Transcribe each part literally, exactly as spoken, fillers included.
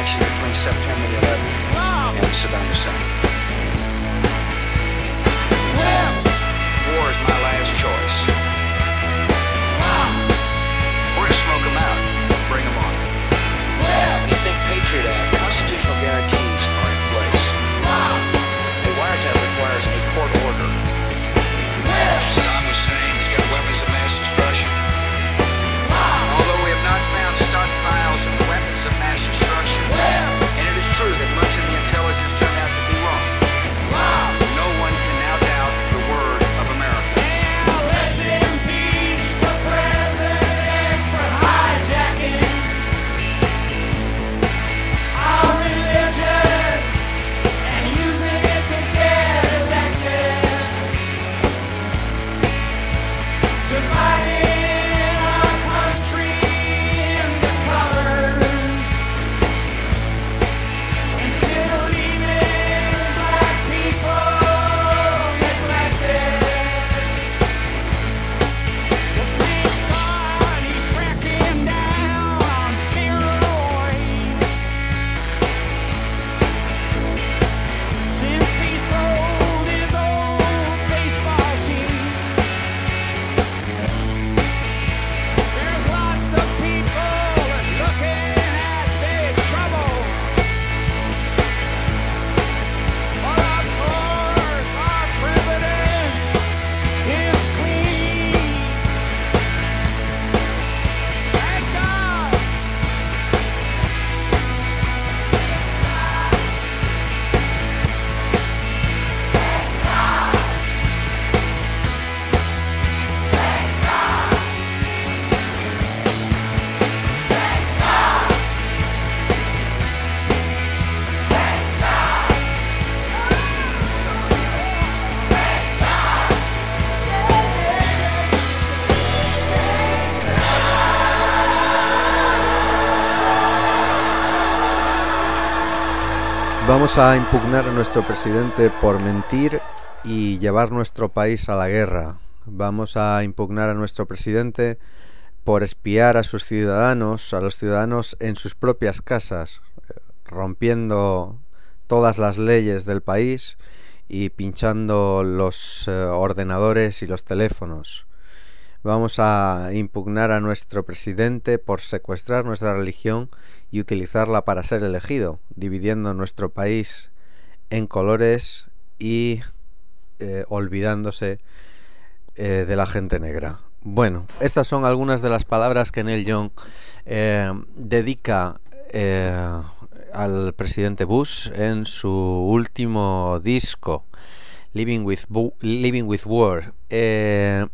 connection between September the eleventh and Saddam Hussein. War is my last choice. We're gonna smoke them out. Bring them on. When you think Patriot Act, constitutional guarantees are in place. A wiretap requires a court order. Saddam Hussein has got weapons of mass destruction. Although we have not found stockpiles of weapons of mass destruction, and it is true that much of the intelligence turned out to be wrong, no one can now doubt the word of America. Rest in peace, the president, for hijacking our religion and using it to get elected. Dividing our country into colors and still leaving black people neglected. The Green Party's cracking down on steroids since he sold his old baseball team. There's lots of people looking at big trouble, but of course our president is clean. Thank God. Vamos a impugnar a nuestro presidente por mentir y llevar nuestro país a la guerra. Vamos a impugnar a nuestro presidente por espiar a sus ciudadanos, a los ciudadanos en sus propias casas, rompiendo todas las leyes del país y pinchando los eh, ordenadores y los teléfonos. Vamos a impugnar a nuestro presidente por secuestrar nuestra religión y utilizarla para ser elegido, dividiendo nuestro país en colores y eh, olvidándose eh, de la gente negra. Bueno, estas son algunas de las palabras que Neil Young eh, dedica eh, al presidente Bush en su último disco, Living with, Bu- Living with War. Eh,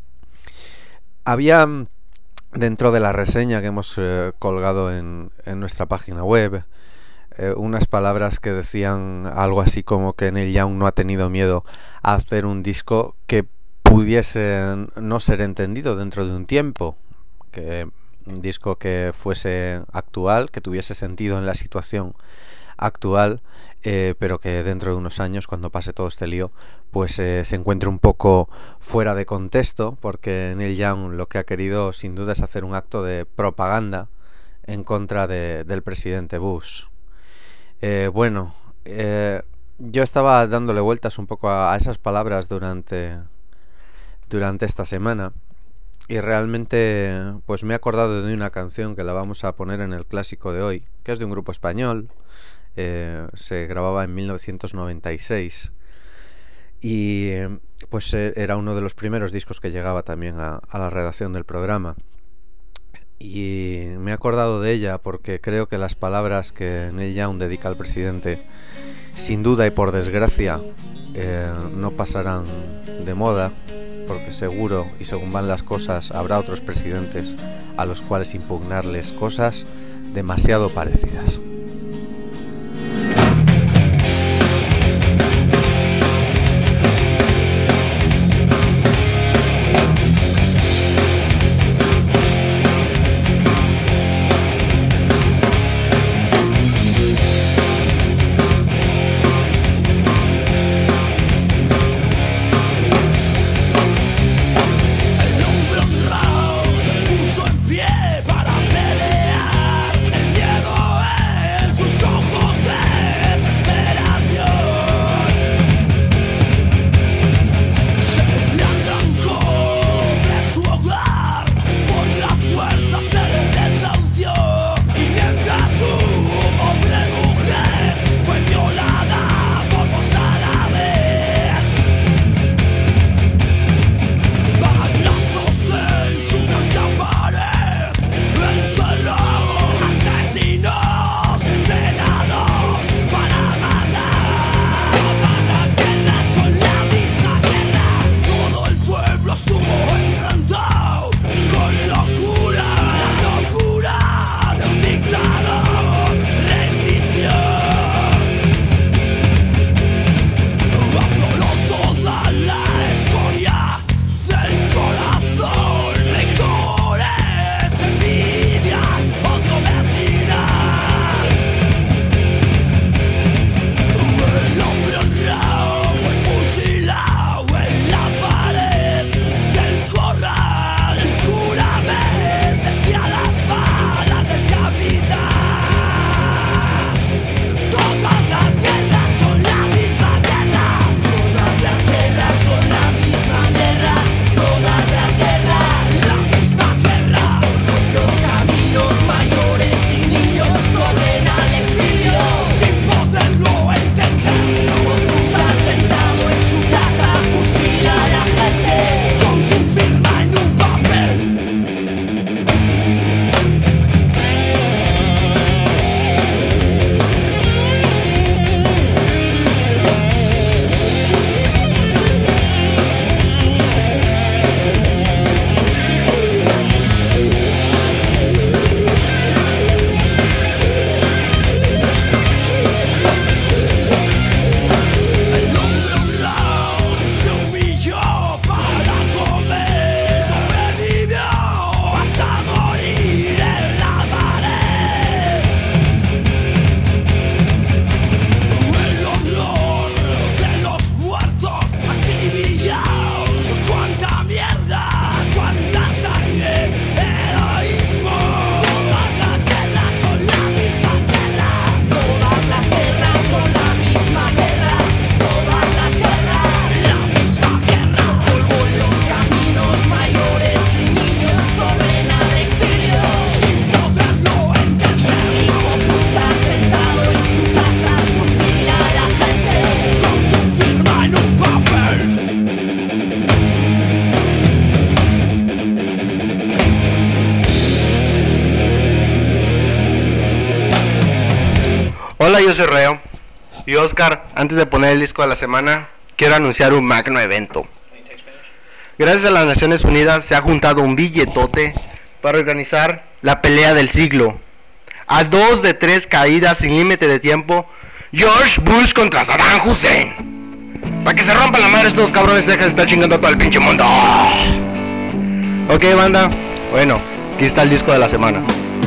Había dentro de la reseña que hemos eh, colgado en, en nuestra página web eh, unas palabras que decían algo así como que Neil Young no ha tenido miedo a hacer un disco que pudiese no ser entendido dentro de un tiempo, que un disco que fuese actual, que tuviese sentido en la situación actual, eh, pero que dentro de unos años, cuando pase todo este lío, pues eh, se encuentre un poco fuera de contexto, porque Neil Young lo que ha querido sin duda es hacer un acto de propaganda en contra de, del presidente Bush. Eh, bueno, eh, yo estaba dándole vueltas un poco a, a esas palabras durante, durante esta semana, y realmente pues me he acordado de una canción que la vamos a poner en el clásico de hoy, que es de un grupo español. Eh, se grababa en mil novecientos noventa y seis y pues eh, era uno de los primeros discos que llegaba también a, a la redacción del programa, y me he acordado de ella porque creo que las palabras que Neil Young dedica al presidente, sin duda y por desgracia, eh, no pasarán de moda, porque seguro y según van las cosas habrá otros presidentes a los cuales impugnarles cosas demasiado parecidas. Puso en pie para pelear, el miedo es Hola, yo soy Reo. Y Oscar, antes de poner el disco de la semana, quiero anunciar un magno evento. Gracias a las Naciones Unidas se ha juntado un billetote para organizar la pelea del siglo. A dos de tres caídas sin límite de tiempo, George Bush contra Saddam Hussein. Para que se rompan la madre estos dos cabrones, dejen de estar chingando a todo el pinche mundo. Ok, banda. Bueno, aquí está el disco de la semana.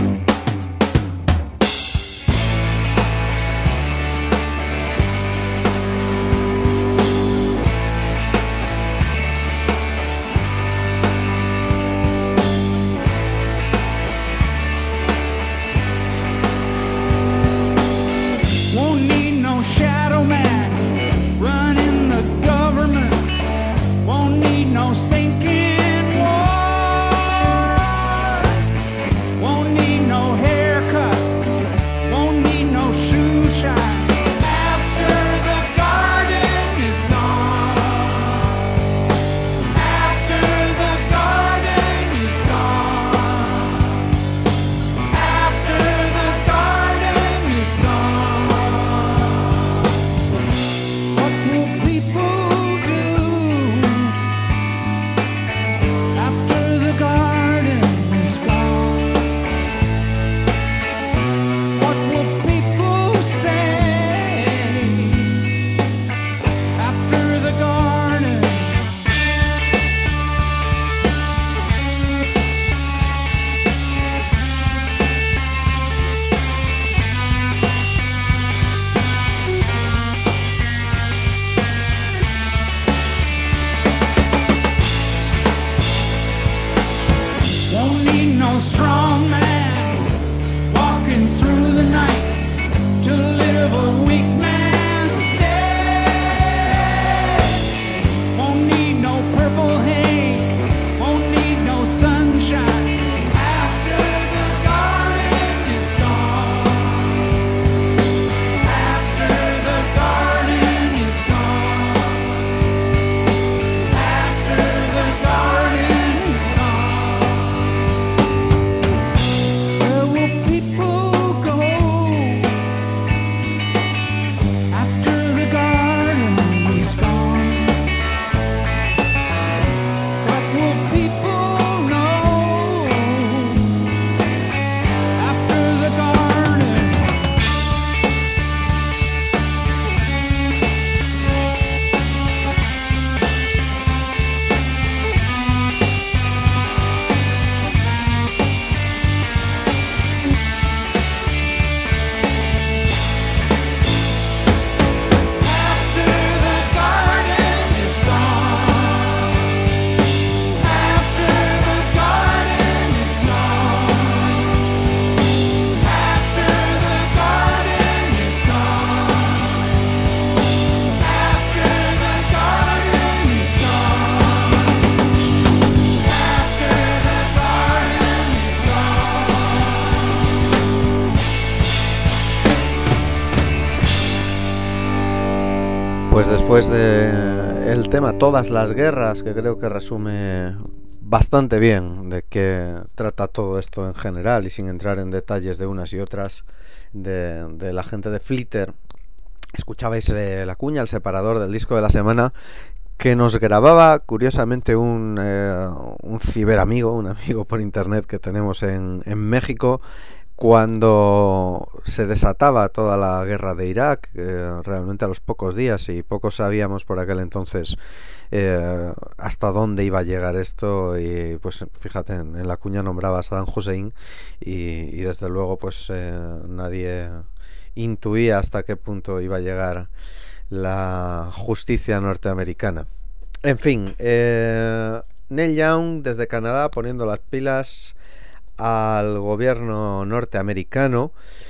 Pues después de el tema Todas las guerras, que creo que resume bastante bien de qué trata todo esto en general y sin entrar en detalles de unas y otras de, de la gente de Flitter, escuchabais eh, la cuña, el separador del disco de la semana, que nos grababa curiosamente un, eh, un ciberamigo, un amigo por internet que tenemos en, en México, cuando se desataba toda la guerra de Irak, eh, realmente a los pocos días, y pocos sabíamos por aquel entonces eh, hasta dónde iba a llegar esto. Y pues fíjate, en, en la cuña nombraba a Saddam Hussein y, y desde luego pues eh, nadie intuía hasta qué punto iba a llegar la justicia norteamericana. En fin, eh, Neil Young desde Canadá poniendo las pilas al gobierno norteamericano,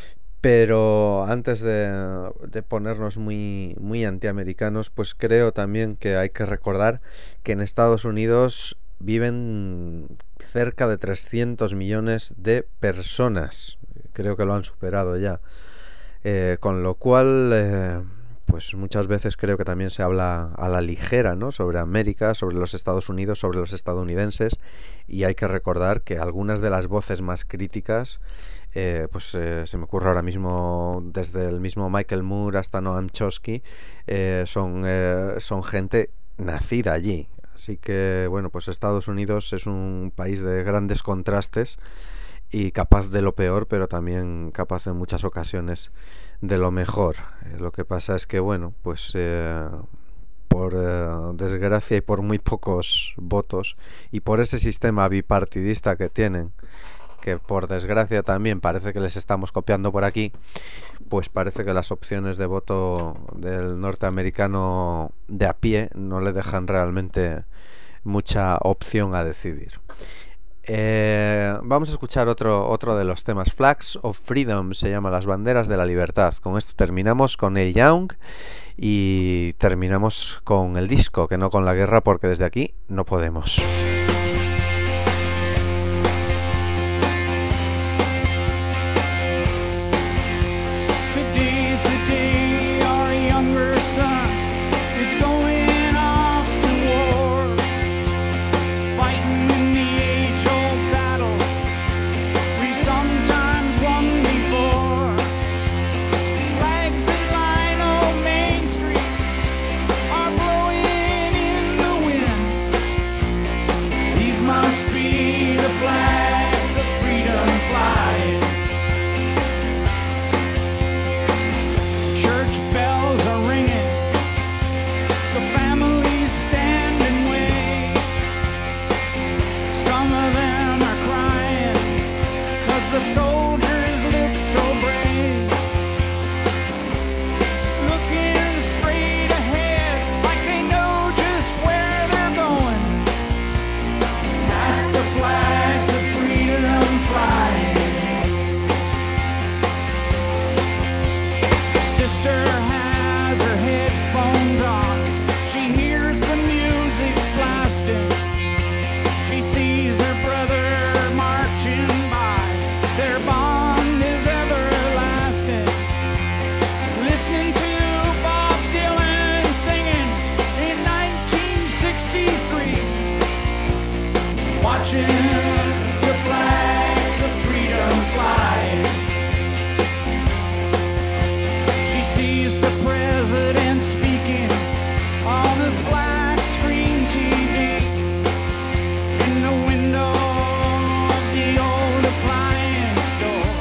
pero antes de, de ponernos muy, muy antiamericanos, pues creo también que hay que recordar que en Estados Unidos viven cerca de trescientos millones de personas, creo que lo han superado ya, eh, con lo cual eh, pues muchas veces creo que también se habla a la ligera, ¿no? Sobre América, sobre los Estados Unidos, sobre los estadounidenses, y hay que recordar que algunas de las voces más críticas, eh, pues eh, se me ocurre ahora mismo, desde el mismo Michael Moore hasta Noam Chomsky, eh, son, eh, son gente nacida allí. Así que, bueno, pues Estados Unidos es un país de grandes contrastes y capaz de lo peor, pero también capaz en muchas ocasiones de lo mejor. Eh, lo que pasa es que, bueno, pues eh, por eh, desgracia y por muy pocos votos, y por ese sistema bipartidista que tienen, que por desgracia también parece que les estamos copiando por aquí, pues parece que las opciones de voto del norteamericano de a pie no le dejan realmente mucha opción a decidir. Eh, vamos a escuchar otro, otro de los temas. Flags of Freedom se llama, las banderas de la libertad. Con esto terminamos con Neil Young y terminamos con el disco, que no con la guerra, porque desde aquí no podemos. The soldiers look so brave, looking straight ahead like they know just where they're going. Past the flags of freedom flying. Sister has her headphones on. She hears the music blasting. She sees her brother marching by. Their bond is everlasting. Listening to Bob Dylan singing in nineteen sixty-three. Watching the flags of freedom flying. She sees the president speaking on a flat screen T V. In the window of the old appliance store,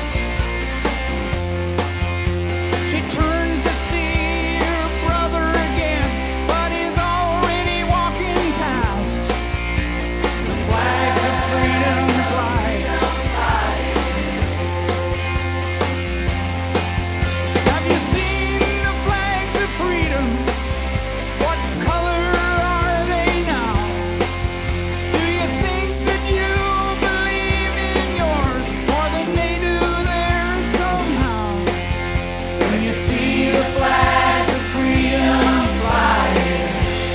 she turns to see her brother again, but he's already walking past. The flags of freedom flying. Have you seen the flags of freedom? What color are they now? Do you think that you believe in yours more than they do theirs somehow? When you see the flags of freedom flying.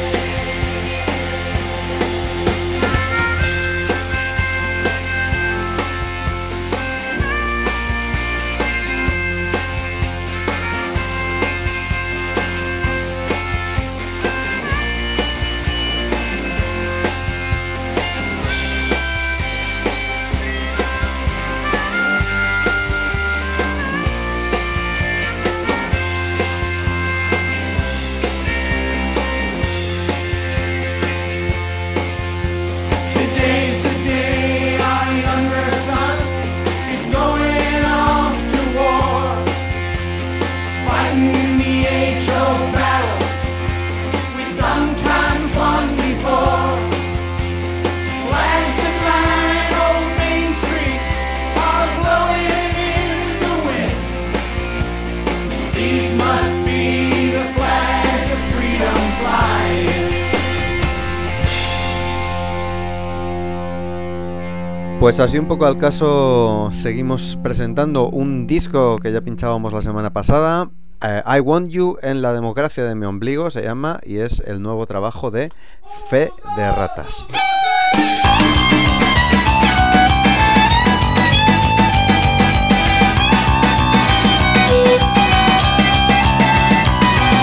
Today's the day our younger son is going off to war, fighting in the age-old battle we sometimes won before. Flags that line old Main Street are blowing in the wind. These must be the flags of freedom flying. Pues así un poco al caso, seguimos presentando un disco que ya pinchábamos la semana pasada. eh, I Want You en la democracia de mi ombligo se llama, y es el nuevo trabajo de Fe de Ratas. Thank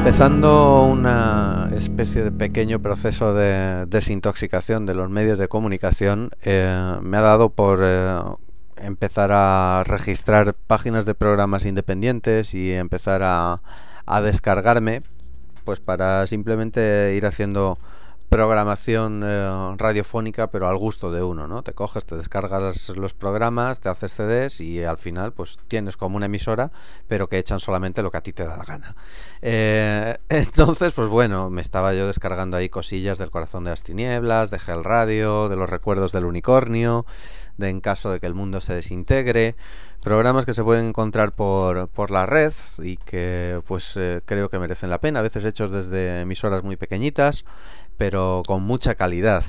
empezando una especie de pequeño proceso de desintoxicación de los medios de comunicación, eh, me ha dado por eh, empezar a registrar páginas de programas independientes y empezar a, a descargarme, pues para simplemente ir haciendo programación eh, radiofónica, pero al gusto de uno, ¿no? Te coges, te descargas los programas, te haces C Ds y al final pues tienes como una emisora, pero que echan solamente lo que a ti te da la gana. Eh, entonces, pues bueno, me estaba yo descargando ahí cosillas del Corazón de las Tinieblas, de Hell Radio, de Los Recuerdos del Unicornio, de En Caso de que el Mundo se Desintegre, programas que se pueden encontrar por, por la red y que pues eh, creo que merecen la pena, a veces hechos desde emisoras muy pequeñitas, pero con mucha calidad.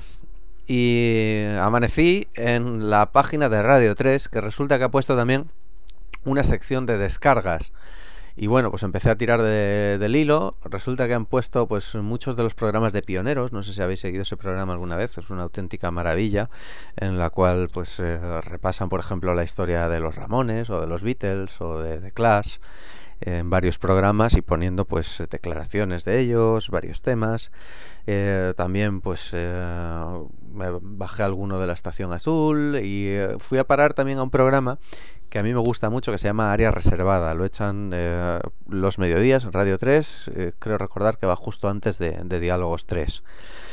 Y amanecí en la página de Radio tres, que resulta que ha puesto también una sección de descargas. Y bueno, pues empecé a tirar de, del hilo. Resulta que han puesto pues muchos de los programas de Pioneros. No sé si habéis seguido ese programa alguna vez. Es una auténtica maravilla, en la cual pues eh, repasan, por ejemplo, la historia de los Ramones o de los Beatles o de The Clash en varios programas y poniendo pues declaraciones de ellos, varios temas. Eh, también pues eh, me bajé alguno de la Estación Azul y eh, fui a parar también a un programa que a mí me gusta mucho, que se llama Área Reservada. Lo echan eh, los mediodías en Radio tres, eh, creo recordar que va justo antes de, de Diálogos tres.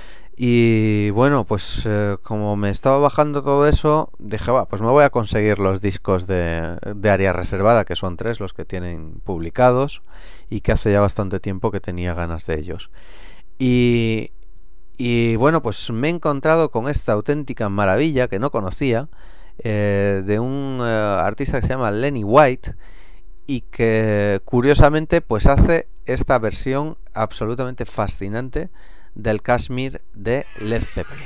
Y bueno, pues eh, como me estaba bajando todo eso, dije, va, pues me voy a conseguir los discos de, de Área Reservada, que son tres los que tienen publicados y que hace ya bastante tiempo que tenía ganas de ellos. Y, y bueno, pues me he encontrado con esta auténtica maravilla que no conocía, eh, de un eh, artista que se llama Lenny White y que curiosamente pues hace esta versión absolutamente fascinante del Kashmir de Led Zeppelin.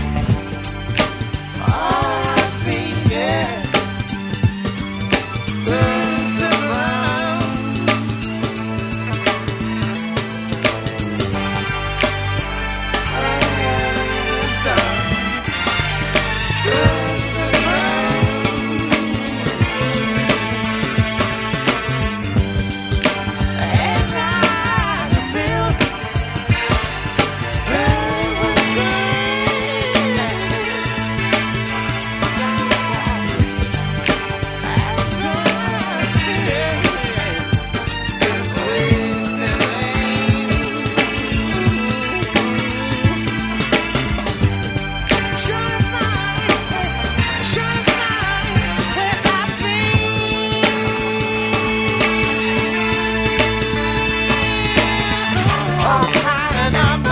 To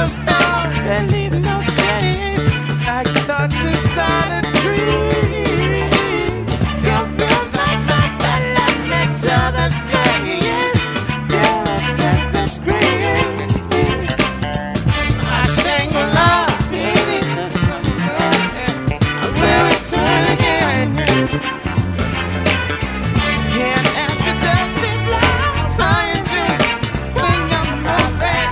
just don't believe no chase, like thoughts inside a dream. You feel like nothing that makes others play. Yes, you're just a scream. I sing love, meaning to something. I will return again. Can't ask the dusty flowers how you do when I'm not there.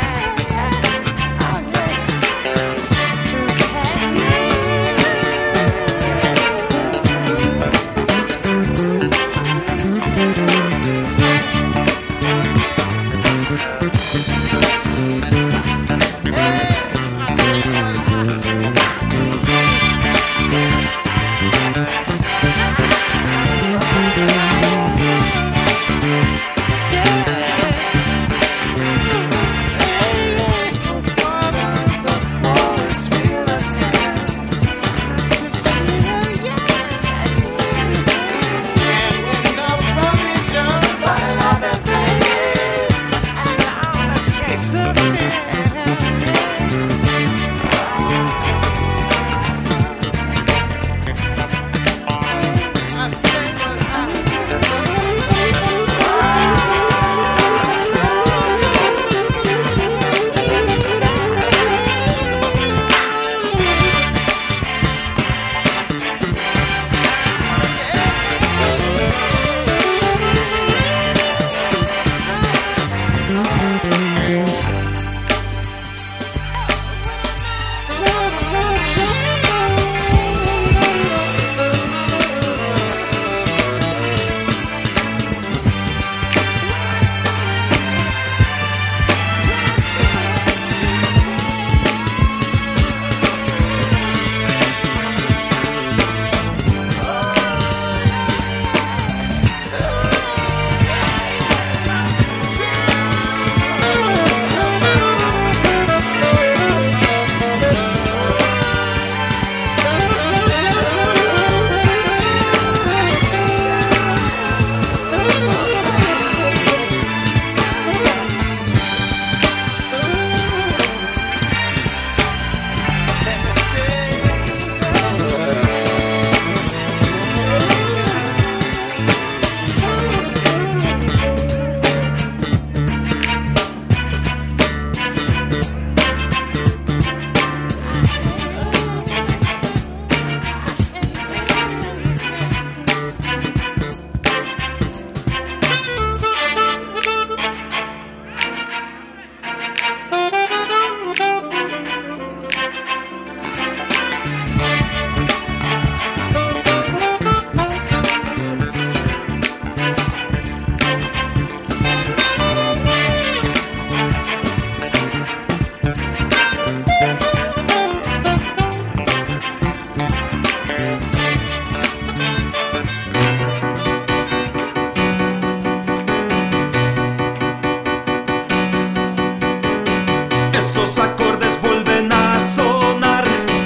Esos acordes vuelven a sonar.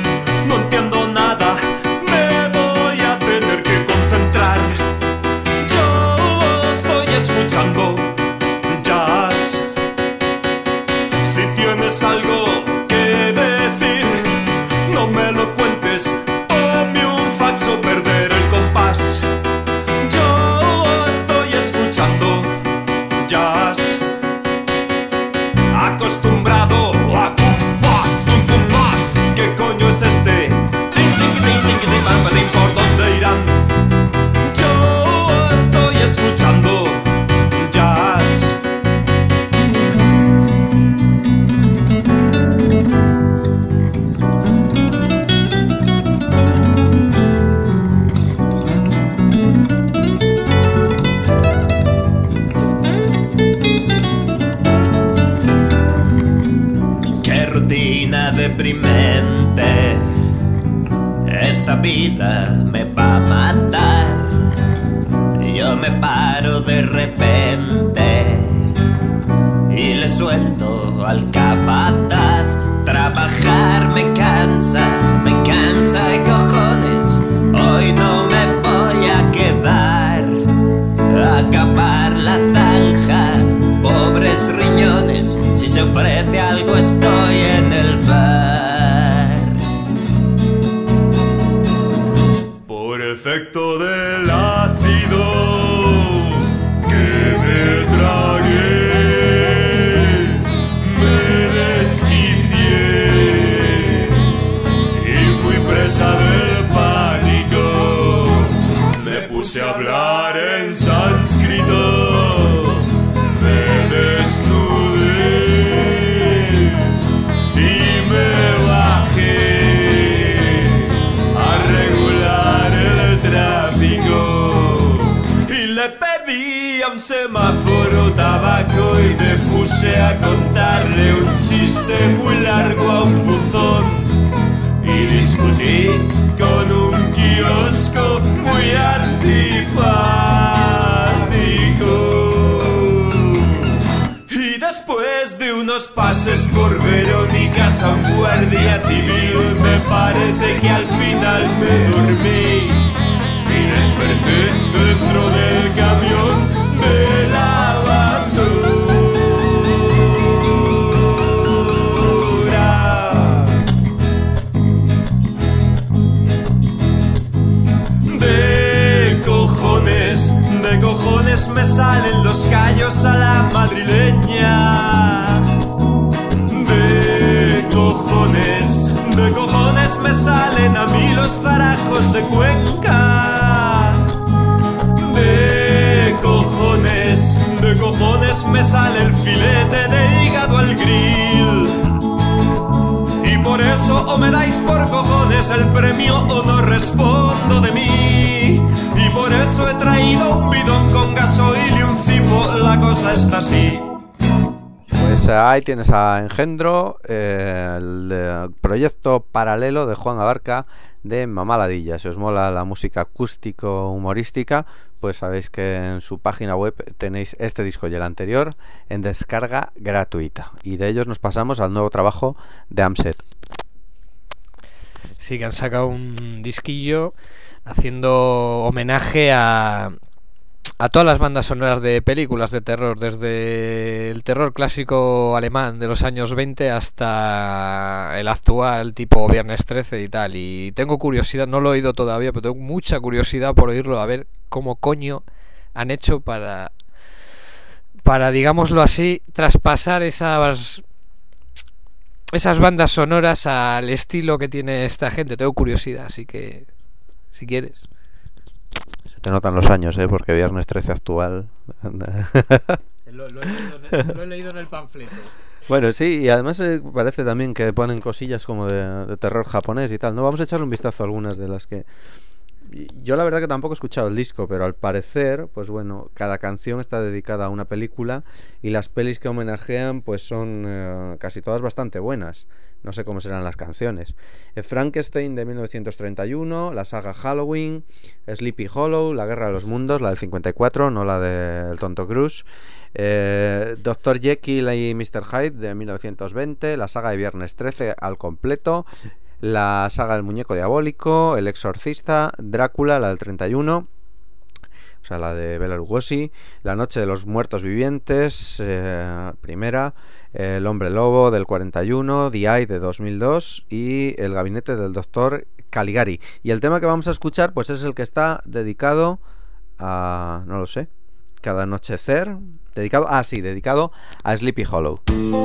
No entiendo nada, me voy a tener que concentrar. Yo estoy escuchando jazz. Si tienes algo que decir, no me lo cuentes, ponme un fax o perder el compás. Yo estoy escuchando jazz. Acostumbrado a cumpa, tum cumpa. ¿Qué coño es este? Ting, ting, ting, ting, ting, bam, bam, ¿por dónde irán? Yo estoy escuchando jazz. Deprimente, esta vida me va a matar. Yo me paro de repente y le suelto al capataz. Trabajar me cansa, me cansa de cojones. Hoy no me voy a quedar a acabar la zanja. Pobres riñones, si se ofrece algo estoy en el en sánscrito me desnudé y me bajé a regular el tráfico y le pedí a un semáforo tabaco y me puse a contarle un chiste muy largo a un buzón y discutí con un kiosco muy antipático. Y después de unos pases por Verónicas a un guardia civil, me parece que al final me dormí y desperté dentro del camión de la basura. De cojones me salen los callos a la madrileña. De cojones, de cojones me salen a mí los zarajos de Cuenca. De cojones, de cojones me sale el filete de hígado al grill. Y por eso o me dais por cojones el premio o no respondo de mí. Y por eso he traído un bidón con gasoil y un cipo, la cosa está así. Pues ahí tienes a Engendro, eh, el eh, proyecto paralelo de Juan Abarca de Mamá Ladilla. Si os mola la música acústico-humorística, pues sabéis que en su página web tenéis este disco y el anterior en descarga gratuita. Y de ellos nos pasamos al nuevo trabajo de Amset. Sí, que han sacado un disquillo haciendo homenaje a, a todas las bandas sonoras de películas de terror, desde el terror clásico alemán de los años veinte hasta el actual tipo Viernes trece y tal. Y tengo curiosidad, no lo he oído todavía, pero tengo mucha curiosidad por oírlo, a ver cómo coño han hecho para, para digámoslo así, traspasar esas... esas bandas sonoras al estilo que tiene esta gente. Tengo curiosidad, así que si quieres. Se te notan los años, ¿eh? Porque Viernes trece actual. lo, lo, he leído en el, lo he leído en el panfleto. Bueno, sí, y además eh, parece también que ponen cosillas como de, de terror japonés y tal. No, vamos a echarle un vistazo a algunas de las que... Yo la verdad que tampoco he escuchado el disco, pero al parecer, pues bueno, cada canción está dedicada a una película y las pelis que homenajean pues son eh, casi todas bastante buenas. No sé cómo serán las canciones. eh, Frankenstein de mil novecientos treinta y uno, la saga Halloween, Sleepy Hollow, La Guerra de los Mundos, la del cincuenta y cuatro, no la del Tonto Cruz, eh, doctor Jekyll y mister Hyde de mil novecientos veinte, la saga de Viernes trece al completo, la saga del Muñeco Diabólico, El Exorcista, Drácula, la del treinta y uno, o sea, la de Bela Lugosi, La Noche de los Muertos Vivientes, eh, primera, El Hombre Lobo del cuarenta y uno, The Eye de dos mil dos y El Gabinete del Doctor Caligari. Y el tema que vamos a escuchar pues es el que está dedicado a... no lo sé, Cada Anochecer, dedicado... ah, sí, dedicado a Sleepy Hollow.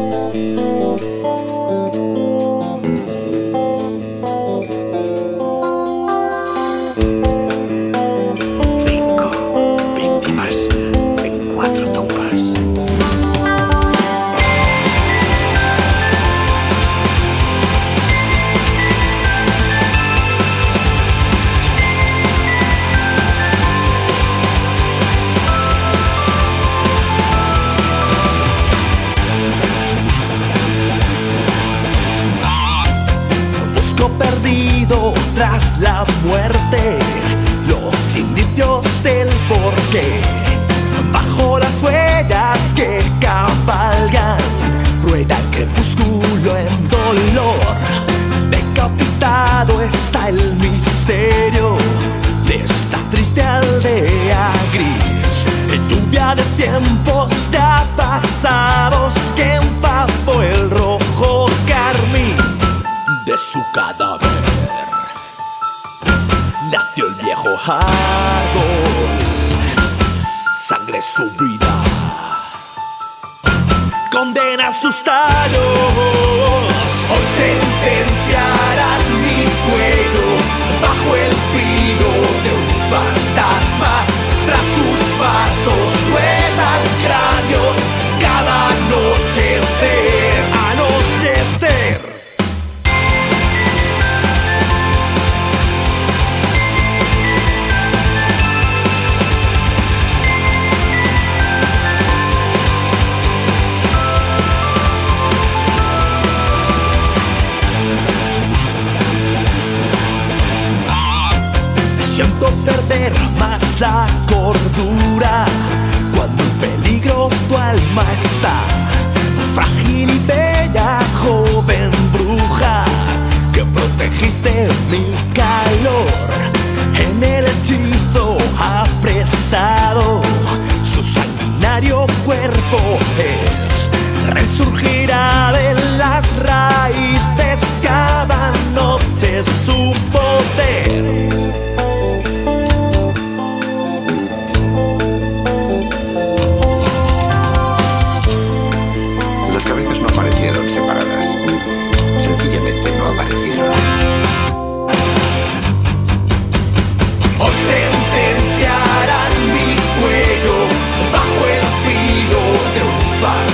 Tras la muerte, los indicios del porqué, bajo las huellas que cabalgan, rueda el crepúsculo en dolor. Decapitado está el misterio de esta triste aldea gris, en lluvia de tiempos ya pasados que empapó el rojo carmín de su cadáver. Nació el viejo árbol, sangre su vida, condena sus tallos. Hoy sentenciarán mi cuello bajo el frío de un fantasma tras sus pierdes la cordura cuando en peligro tu alma está. Frágil y bella joven bruja que protegiste mi calor. En el hechizo apresado, su sanguinario cuerpo es resurgirá de las raíces cada noche su poder. Las cabezas no aparecieron separadas, sencillamente no aparecieron. Hoy sentenciarán mi cuello bajo el filo de un farol.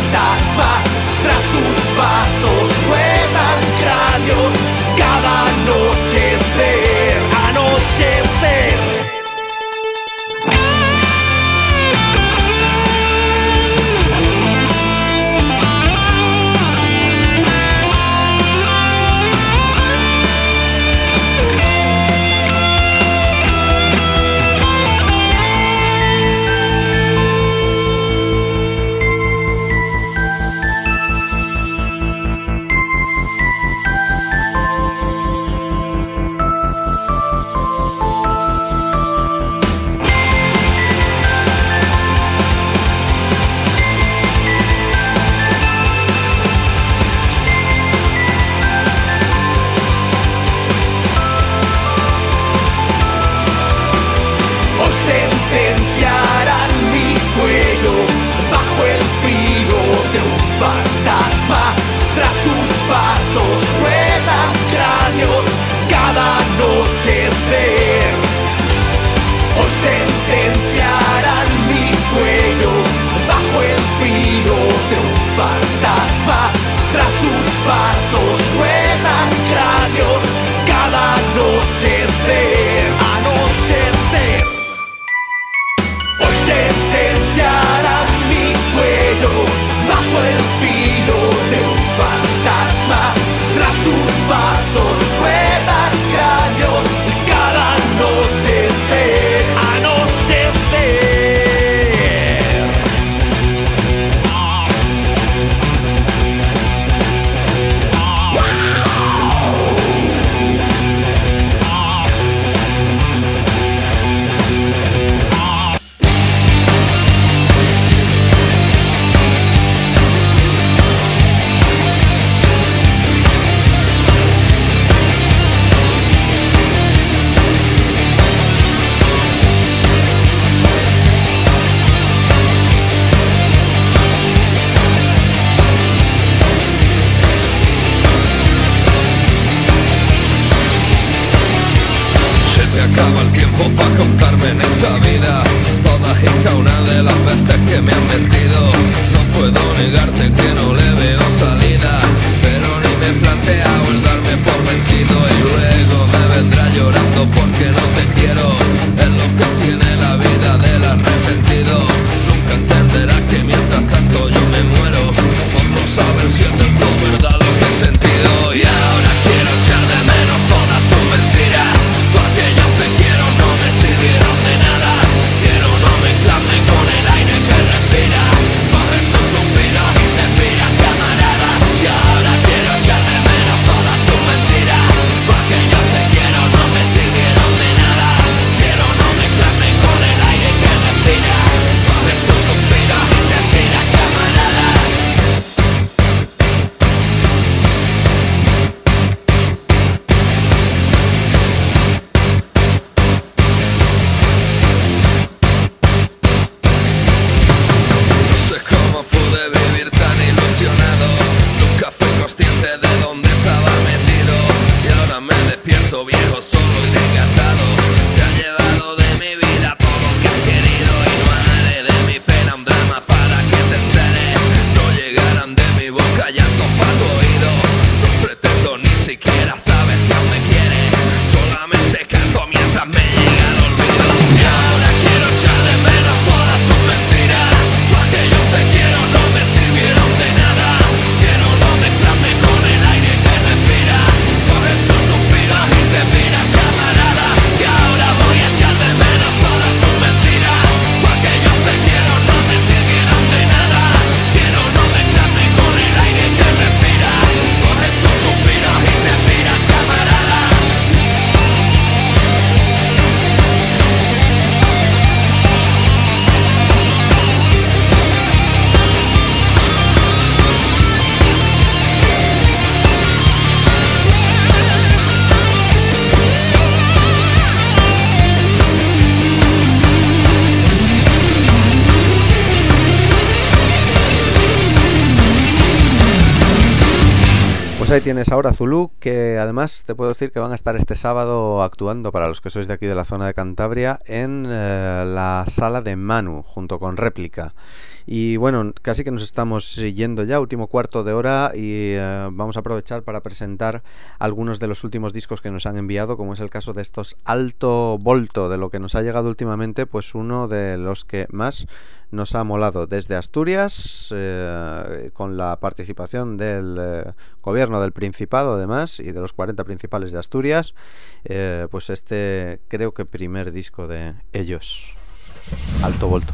Pues ahí tienes ahora Zulu, que además te puedo decir que van a estar este sábado actuando, para los que sois de aquí de la zona de Cantabria, en eh, la sala de Manu, junto con Réplica. Y bueno, casi que nos estamos yendo ya, último cuarto de hora, y eh, vamos a aprovechar para presentar algunos de los últimos discos que nos han enviado, como es el caso de estos Alto Volto. De lo que nos ha llegado últimamente, pues uno de los que más nos ha molado desde Asturias, eh, con la participación del eh, gobierno del Principado además, y de los cuarenta principales de Asturias, eh, pues este creo que primer disco de ellos, Alto Volto.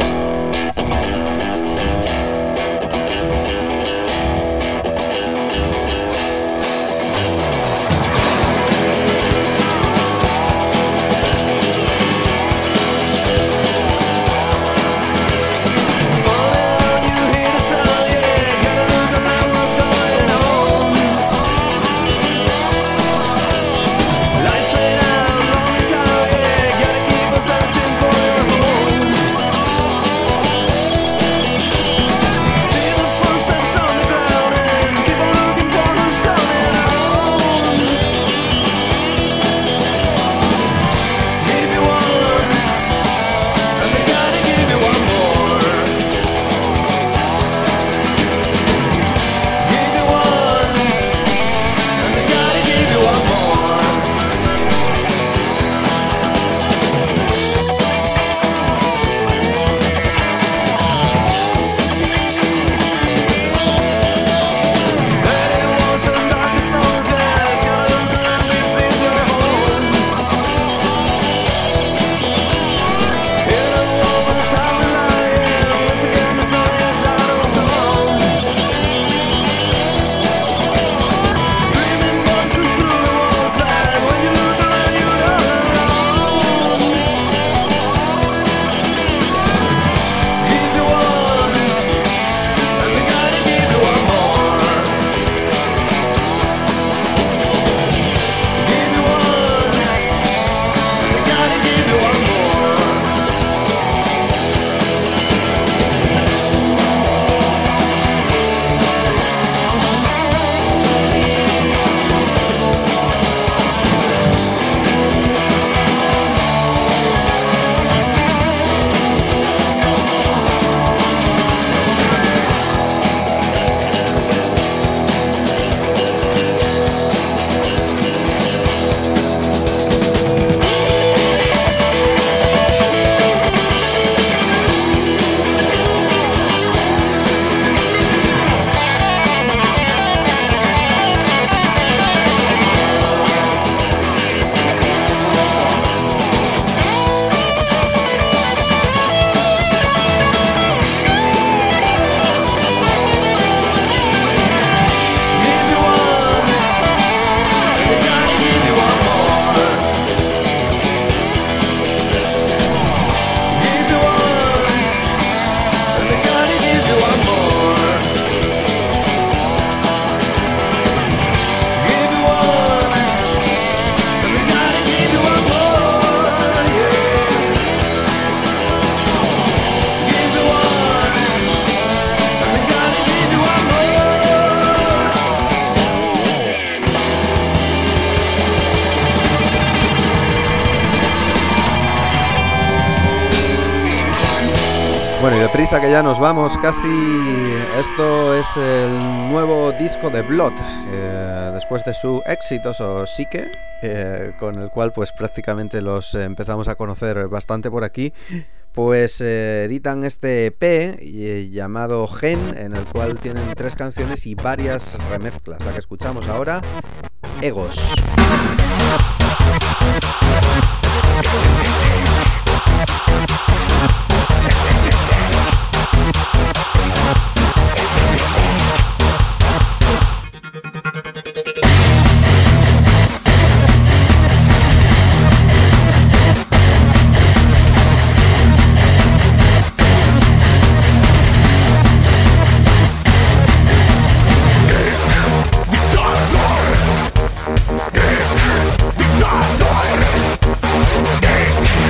Bueno, y deprisa que ya nos vamos casi. Esto es el nuevo disco de Blood, eh, después de su exitoso Psique, eh, con el cual pues prácticamente los eh, empezamos a conocer bastante por aquí. Pues eh, editan este E P eh, llamado Gen, en el cual tienen tres canciones y varias remezclas. La que escuchamos ahora, Egos. Dictador, dictador.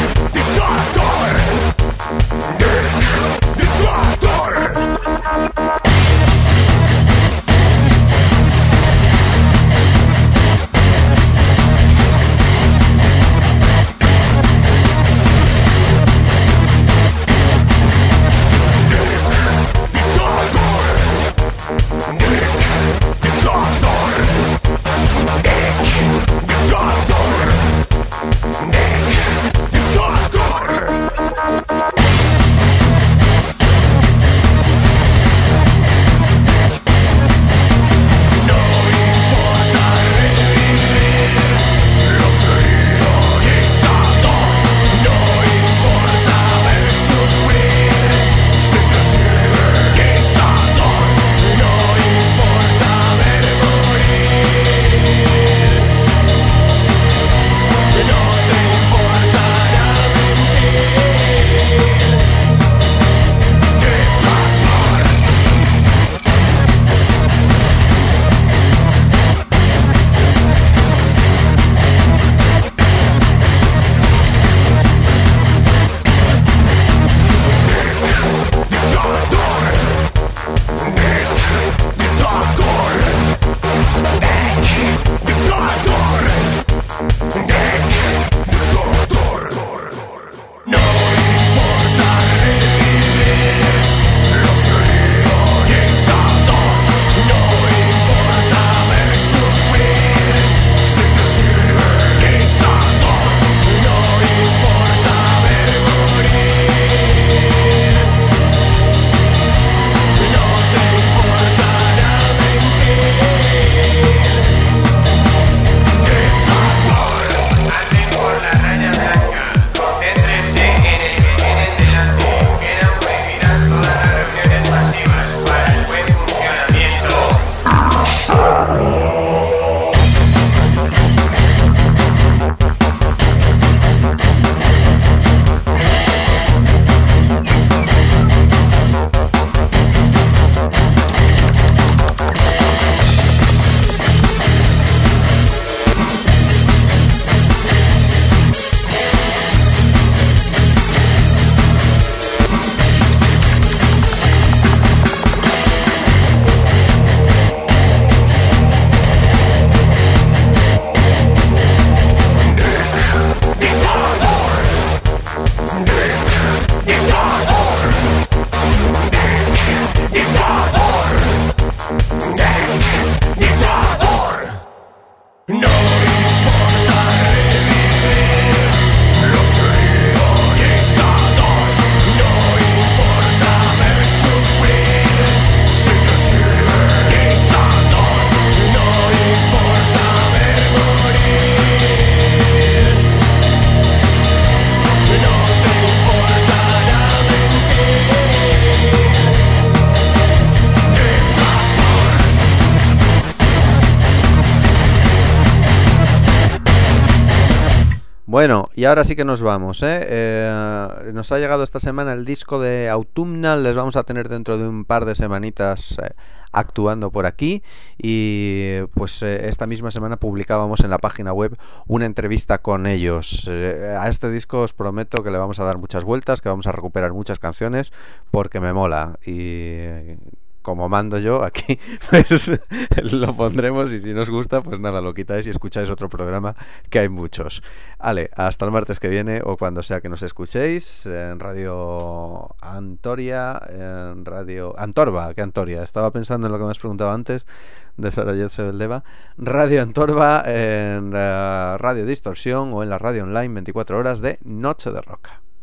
Bueno, y ahora sí que nos vamos, ¿eh? Eh, nos ha llegado esta semana el disco de Autumnal. Les vamos a tener dentro de un par de semanitas eh, actuando por aquí. Y pues eh, esta misma semana publicábamos en la página web una entrevista con ellos. Eh, a este disco os prometo que le vamos a dar muchas vueltas, que vamos a recuperar muchas canciones, porque me mola. Y como mando yo aquí, pues lo pondremos, y si nos gusta, pues nada, lo quitáis y escucháis otro programa, que hay muchos. Vale, hasta el martes que viene, o cuando sea que nos escuchéis, en Radio Antoria, en Radio Antorba, que Antoria, estaba pensando en lo que me has preguntado antes de Sarayet Sebeldeva. Radio Antorba, en uh, Radio Distorsión, o en la radio online veinticuatro horas de Noche de Roca.